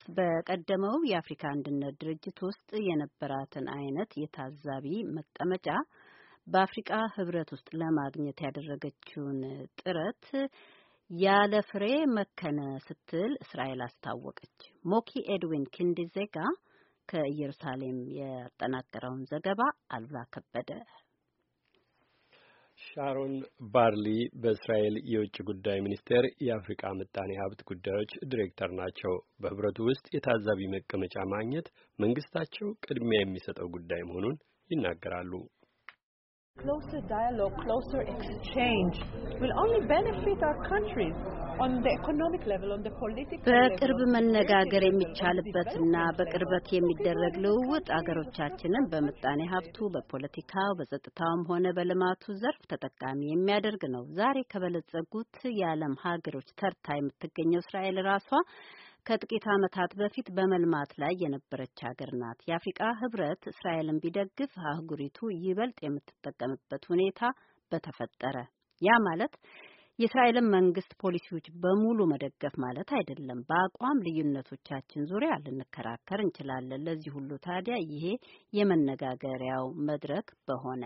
በቀደመው የአፍሪካ አንድነት ድርጅት ውስጥ የነበራትን አይነት የታዛቢ መቀመጫ በአፍሪካ ህብረት ውስጥ ለማግኘት ያደረገችውን ጥረት ያለ ፍሬ መከነ ስትል እስራኤል አስታወቀች። ሞኪ ኤድዊን ኪንዲዜጋ ከኢየሩሳሌም ያጠናቀረውን ዘገባ አሉላ ከበደ። ሻሮን ባርሊ በእስራኤል የውጭ ጉዳይ ሚኒስቴር የአፍሪካ ምጣኔ ሀብት ጉዳዮች ዲሬክተር ናቸው። በህብረቱ ውስጥ የታዛቢ መቀመጫ ማግኘት መንግስታቸው ቅድሚያ የሚሰጠው ጉዳይ መሆኑን ይናገራሉ። Closer dialogue, closer exchange will only benefit our countries on the economic level, on the political level. በቅርብ መነጋገር የሚቻልበትና በቅርበት የሚደረግ ልውውጥ አገሮቻችንን በምጣኔ ሀብቱ፣ በፖለቲካው፣ በጸጥታውም ሆነ በልማቱ ዘርፍ ተጠቃሚ የሚያደርግ ነው። ዛሬ ከበለጸጉት የዓለም ሀገሮች ተርታ የምትገኘው እስራኤል ራሷ ከጥቂት ዓመታት በፊት በመልማት ላይ የነበረች ሀገር ናት። የአፍሪካ ህብረት እስራኤልን ቢደግፍ አህጉሪቱ ይበልጥ የምትጠቀምበት ሁኔታ በተፈጠረ። ያ ማለት የእስራኤልን መንግስት ፖሊሲዎች በሙሉ መደገፍ ማለት አይደለም። በአቋም ልዩነቶቻችን ዙሪያ ልንከራከር እንችላለን። ለዚህ ሁሉ ታዲያ ይሄ የመነጋገሪያው መድረክ በሆነ።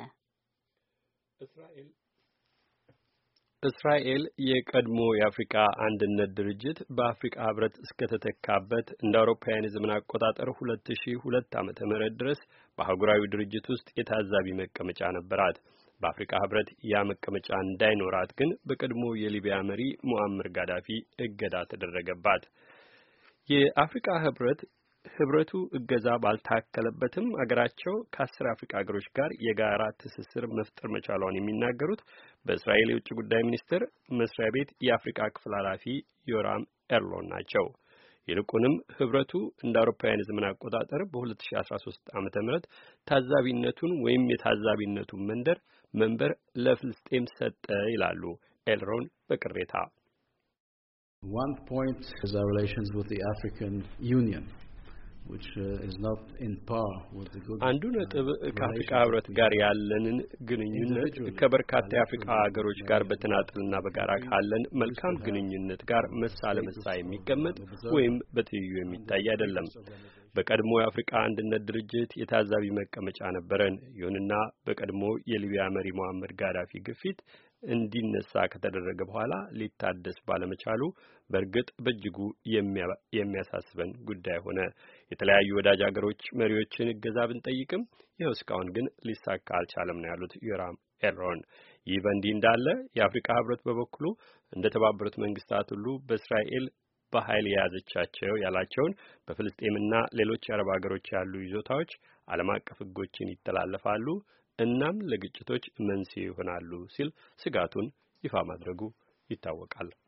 እስራኤል የቀድሞ የአፍሪካ አንድነት ድርጅት በአፍሪካ ህብረት እስከተተካበት እንደ አውሮፓውያን የዘመን አቆጣጠር 2002 ዓመተ ምህረት ድረስ በአህጉራዊ ድርጅት ውስጥ የታዛቢ መቀመጫ ነበራት። በአፍሪካ ህብረት ያ መቀመጫ እንዳይኖራት ግን በቀድሞ የሊቢያ መሪ ሙአመር ጋዳፊ እገዳ ተደረገባት። የአፍሪካ ህብረቱ እገዛ ባልታከለበትም አገራቸው ከ10 አፍሪካ ሀገሮች ጋር የጋራ ትስስር መፍጠር መቻሏን የሚናገሩት በእስራኤል የውጭ ጉዳይ ሚኒስቴር መስሪያ ቤት የአፍሪካ ክፍል ኃላፊ ዮራም ኤርሎን ናቸው። ይልቁንም ህብረቱ እንደ አውሮፓውያን ዘመን አቆጣጠር በ2013 ዓመተ ምህረት ታዛቢነቱን ወይም የታዛቢነቱን መንበር ለፍልስጤም ሰጠ ይላሉ ኤልሮን በቅሬታ። One point is our relations with the African Union. Which is not in par with the good. አንዱ ነጥብ ከአፍሪካ ህብረት ጋር ያለንን ግንኙነት ከበርካታ የአፍሪካ ሀገሮች ጋር በተናጠልና በጋራ ካለን መልካም ግንኙነት ጋር መሳ ለመሳ የሚቀመጥ ወይም በትይዩ የሚታይ አይደለም። በቀድሞ የአፍሪካ አንድነት ድርጅት የታዛቢ መቀመጫ ነበረን። ይሁንና በቀድሞ የሊቢያ መሪ ሙአመር ጋዳፊ ግፊት እንዲነሳ ከተደረገ በኋላ ሊታደስ ባለመቻሉ በእርግጥ በእጅጉ የሚያሳስበን ጉዳይ ሆነ። የተለያዩ ወዳጅ ሀገሮች መሪዎችን እገዛ ብንጠይቅም ይኸው እስካሁን ግን ሊሳካ አልቻለም ነው ያሉት ዮራም ኤሮን። ይህ በእንዲህ እንዳለ የአፍሪካ ህብረት በበኩሉ እንደተባበሩት መንግስታት ሁሉ በእስራኤል በኃይል የያዘቻቸው ያላቸውን በፍልስጤምና ሌሎች የአረብ ሀገሮች ያሉ ይዞታዎች ዓለም አቀፍ ህጎችን ይተላለፋሉ እናም ለግጭቶች መንስኤ ይሆናሉ ሲል ስጋቱን ይፋ ማድረጉ ይታወቃል።